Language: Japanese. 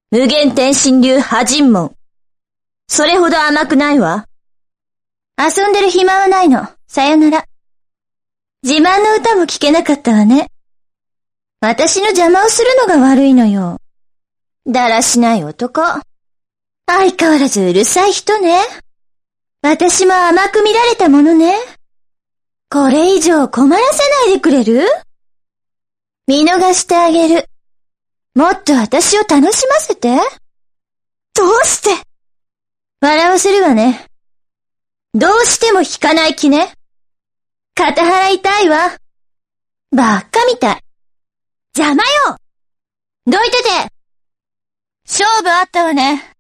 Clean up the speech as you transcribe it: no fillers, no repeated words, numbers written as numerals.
無限天神流破人門。それほど甘くないわ。遊んでる暇はないの。さよなら。自慢の歌も聞けなかったわね。私の邪魔をするのが悪いのよ。だらしない男。相変わらずうるさい人ね。私も甘く見られたものね。これ以上困らせないでくれる？見逃してあげる。もっと私を楽しませて。どうして？笑わせるわね。どうしても引かない気ね。肩払いたいわ。ばっかみたい。邪魔よ！どいてて！勝負あったわね。